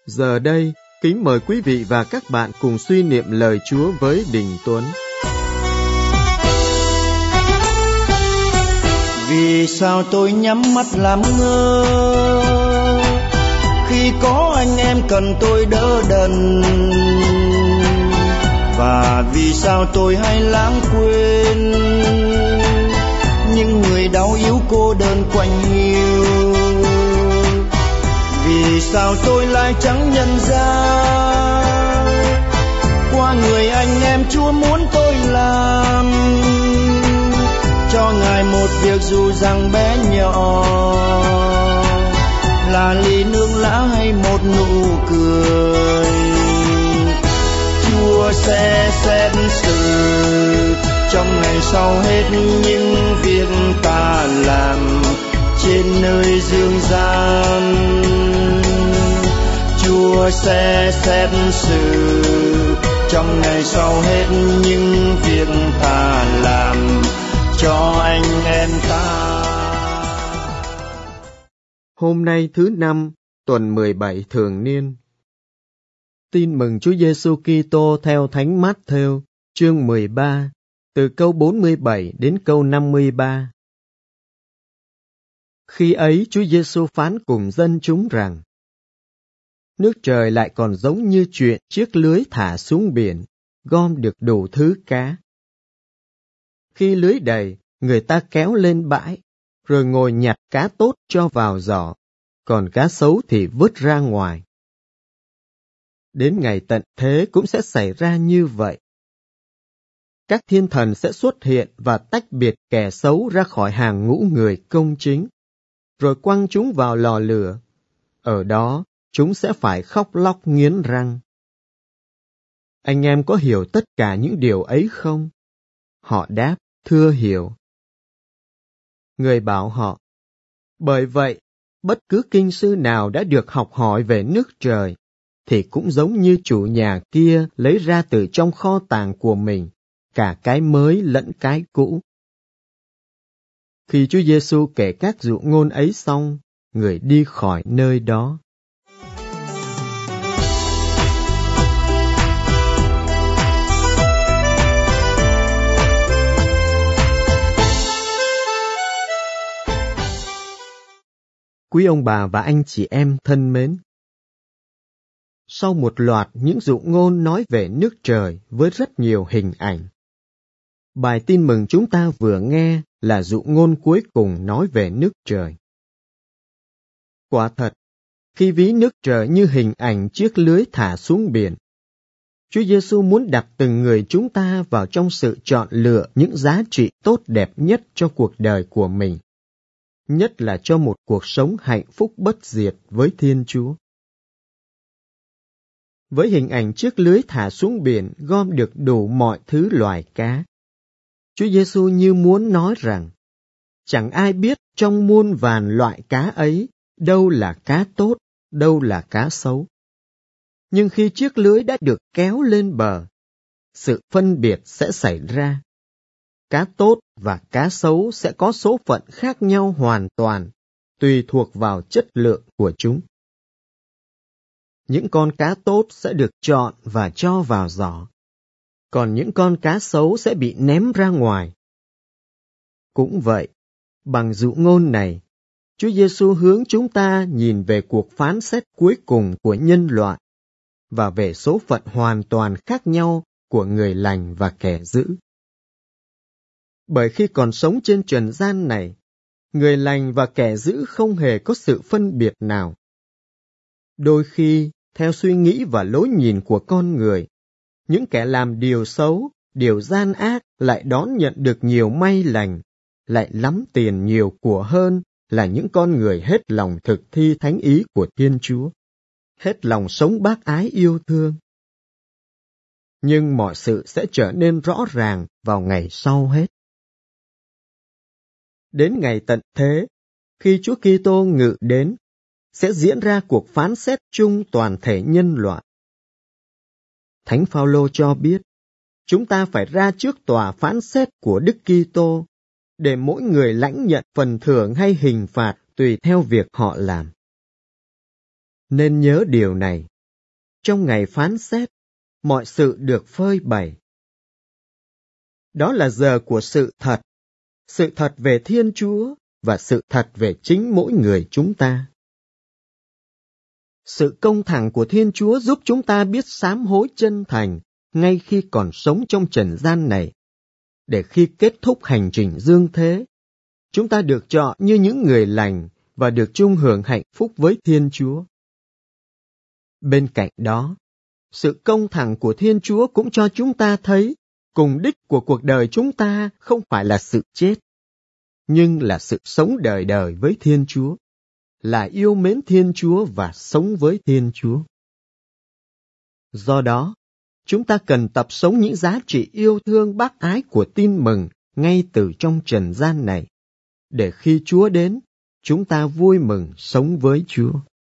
Giờ đây, kính mời quý vị và các bạn cùng suy niệm lời Chúa với Đình Tuấn. Vì sao tôi nhắm mắt làm ngơ khi có anh em cần tôi đỡ đần? Và vì sao tôi hay lãng quên những người đau yếu cô đơn quanh hiu? Vì sao tôi lại chẳng nhận ra qua người anh em Chúa muốn tôi làm cho Ngài một việc dù rằng bé nhỏ, là ly nước lã hay một nụ cười. Chúa sẽ xét xử trong ngày sau hết những việc ta làm trên nơi dương gian. Chúa sẽ xét xử trong ngày sau hết những việc ta làm cho anh em ta. Hôm nay thứ Năm, tuần 17 thường niên. Tin mừng Chúa Giêsu Kitô theo Thánh Mát-thêu, chương 13, từ câu 47 đến câu 53. Khi ấy Chúa Giêsu phán cùng dân chúng rằng: Nước trời lại còn giống như chuyện chiếc lưới thả xuống biển, gom được đủ thứ cá. Khi lưới đầy, người ta kéo lên bãi, rồi ngồi nhặt cá tốt cho vào giỏ, còn cá xấu thì vứt ra ngoài. Đến ngày tận thế cũng sẽ xảy ra như vậy. Các thiên thần sẽ xuất hiện và tách biệt kẻ xấu ra khỏi hàng ngũ người công chính, rồi quăng chúng vào lò lửa. Ở đó, chúng sẽ phải khóc lóc nghiến răng. Anh em có hiểu tất cả những điều ấy không? Họ đáp, thưa hiểu. Người bảo họ, bởi vậy, bất cứ kinh sư nào đã được học hỏi về nước trời, thì cũng giống như chủ nhà kia lấy ra từ trong kho tàng của mình, cả cái mới lẫn cái cũ. Khi Chúa Giêsu kể các dụ ngôn ấy xong, người đi khỏi nơi đó. Quý ông bà và anh chị em thân mến, sau một loạt những dụ ngôn nói về nước trời với rất nhiều hình ảnh, bài tin mừng chúng ta vừa nghe là dụ ngôn cuối cùng nói về nước trời. Quả thật, khi ví nước trời như hình ảnh chiếc lưới thả xuống biển, Chúa Giêsu muốn đặt từng người chúng ta vào trong sự chọn lựa những giá trị tốt đẹp nhất cho cuộc đời của mình, nhất là cho một cuộc sống hạnh phúc bất diệt với Thiên Chúa. Với hình ảnh chiếc lưới thả xuống biển gom được đủ mọi thứ loài cá, Chúa Giêsu như muốn nói rằng, chẳng ai biết trong muôn vàn loại cá ấy, đâu là cá tốt, đâu là cá xấu. Nhưng khi chiếc lưới đã được kéo lên bờ, sự phân biệt sẽ xảy ra. Cá tốt và cá xấu sẽ có số phận khác nhau hoàn toàn, tùy thuộc vào chất lượng của chúng. Những con cá tốt sẽ được chọn và cho vào giỏ, còn những con cá xấu sẽ bị ném ra ngoài. Cũng vậy, bằng dụ ngôn này, Chúa Giêsu hướng chúng ta nhìn về cuộc phán xét cuối cùng của nhân loại và về số phận hoàn toàn khác nhau của người lành và kẻ dữ. Bởi khi còn sống trên trần gian này, người lành và kẻ dữ không hề có sự phân biệt nào. Đôi khi, theo suy nghĩ và lối nhìn của con người, những kẻ làm điều xấu, điều gian ác lại đón nhận được nhiều may lành, lại lắm tiền nhiều của hơn là những con người hết lòng thực thi thánh ý của Thiên Chúa, hết lòng sống bác ái yêu thương. Nhưng mọi sự sẽ trở nên rõ ràng vào ngày sau hết. Đến ngày tận thế, khi Chúa Kitô ngự đến, sẽ diễn ra cuộc phán xét chung toàn thể nhân loại. Thánh Phaolô cho biết, chúng ta phải ra trước tòa phán xét của Đức Kitô, để mỗi người lãnh nhận phần thưởng hay hình phạt tùy theo việc họ làm. Nên nhớ điều này, trong ngày phán xét, mọi sự được phơi bày. Đó là giờ của sự thật về Thiên Chúa và sự thật về chính mỗi người chúng ta. Sự công thẳng của Thiên Chúa giúp chúng ta biết sám hối chân thành ngay khi còn sống trong trần gian này, để khi kết thúc hành trình dương thế, chúng ta được chọn như những người lành và được chung hưởng hạnh phúc với Thiên Chúa. Bên cạnh đó, sự công thẳng của Thiên Chúa cũng cho chúng ta thấy cùng đích của cuộc đời chúng ta không phải là sự chết, nhưng là sự sống đời đời với Thiên Chúa, là yêu mến Thiên Chúa và sống với Thiên Chúa. Do đó, chúng ta cần tập sống những giá trị yêu thương bác ái của tin mừng ngay từ trong trần gian này, để khi Chúa đến, chúng ta vui mừng sống với Chúa.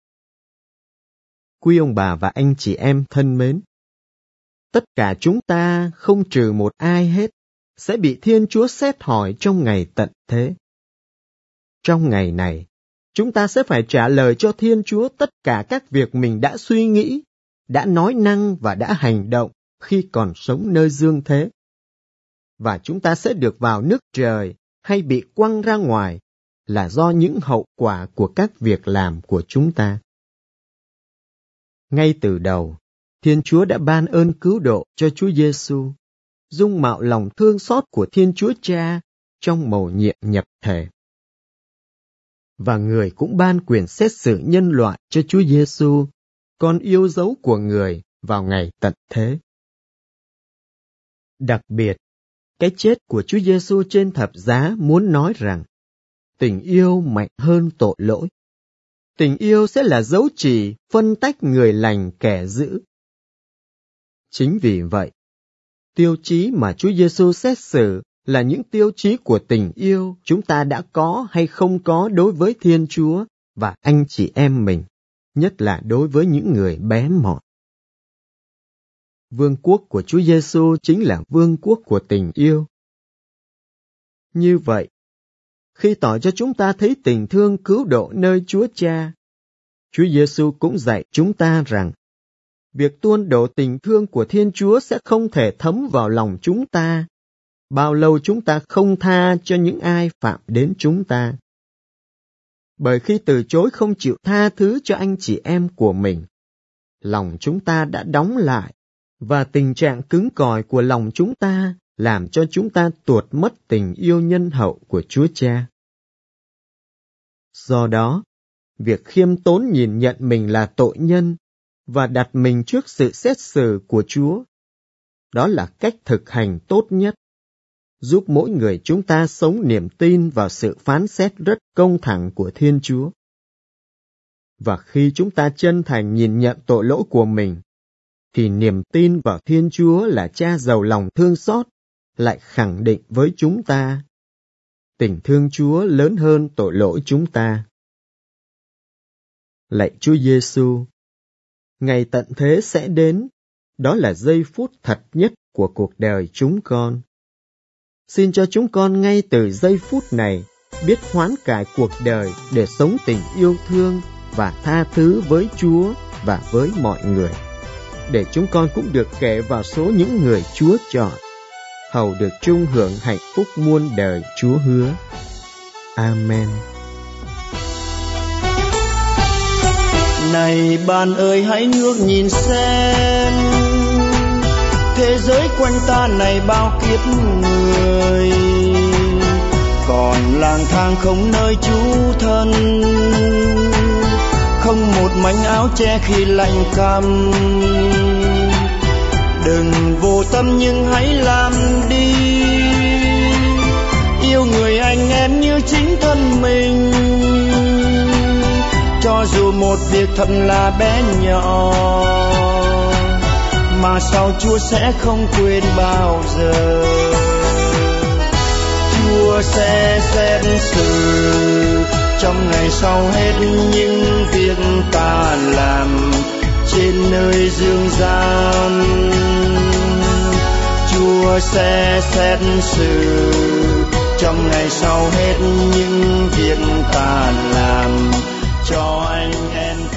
Quý ông bà và anh chị em thân mến, tất cả chúng ta không trừ một ai hết sẽ bị Thiên Chúa xét hỏi trong ngày tận thế. Trong ngày này, chúng ta sẽ phải trả lời cho Thiên Chúa tất cả các việc mình đã suy nghĩ, đã nói năng và đã hành động khi còn sống nơi dương thế. Và chúng ta sẽ được vào nước trời hay bị quăng ra ngoài là do những hậu quả của các việc làm của chúng ta. Ngay từ đầu, Thiên Chúa đã ban ơn cứu độ cho Chúa Giêsu, dung mạo lòng thương xót của Thiên Chúa Cha trong mầu nhiệm nhập thể. Và Người cũng ban quyền xét xử nhân loại cho Chúa Giêsu, con yêu dấu của Người vào ngày tận thế. Đặc biệt, cái chết của Chúa Giêsu trên thập giá muốn nói rằng tình yêu mạnh hơn tội lỗi. Tình yêu sẽ là dấu chỉ phân tách người lành kẻ dữ. Chính vì vậy, tiêu chí mà Chúa Giêsu xét xử là những tiêu chí của tình yêu chúng ta đã có hay không có đối với Thiên Chúa và anh chị em mình, nhất là đối với những người bé mọn. Vương quốc của Chúa Giêsu chính là vương quốc của tình yêu. Như vậy, khi tỏ cho chúng ta thấy tình thương cứu độ nơi Chúa Cha, Chúa Giêsu cũng dạy chúng ta rằng việc tuôn đổ tình thương của Thiên Chúa sẽ không thể thấm vào lòng chúng ta, bao lâu chúng ta không tha cho những ai phạm đến chúng ta. Bởi khi từ chối không chịu tha thứ cho anh chị em của mình, lòng chúng ta đã đóng lại, và tình trạng cứng cỏi của lòng chúng ta làm cho chúng ta tuột mất tình yêu nhân hậu của Chúa Cha. Do đó, việc khiêm tốn nhìn nhận mình là tội nhân và đặt mình trước sự xét xử của Chúa, đó là cách thực hành tốt nhất, giúp mỗi người chúng ta sống niềm tin vào sự phán xét rất công thẳng của Thiên Chúa. Và khi chúng ta chân thành nhìn nhận tội lỗi của mình, thì niềm tin vào Thiên Chúa là Cha giàu lòng thương xót lại khẳng định với chúng ta tình thương Chúa lớn hơn tội lỗi chúng ta. Lạy Chúa Giêsu, ngày tận thế sẽ đến, đó là giây phút thật nhất của cuộc đời chúng con. Xin cho chúng con ngay từ giây phút này biết hoán cải cuộc đời để sống tình yêu thương và tha thứ với Chúa và với mọi người, để chúng con cũng được kể vào số những người Chúa chọn, hầu được chung hưởng hạnh phúc muôn đời Chúa hứa. Amen. Này bạn ơi, hãy ngước nhìn xem, thế giới quanh ta này bao kiếp người, còn lang thang không nơi trú thân, không một mảnh áo che khi lạnh căm. Đừng vô tâm nhưng hãy làm đi, yêu người anh em như chính thân mình, cho dù một việc thật là bé nhỏ mà sao Chúa sẽ không quên bao giờ. Chúa sẽ xét xử trong ngày sau hết những việc ta làm trên nơi dương gian. Chúa sẽ xét xử trong ngày sau hết những việc ta làm cho anh em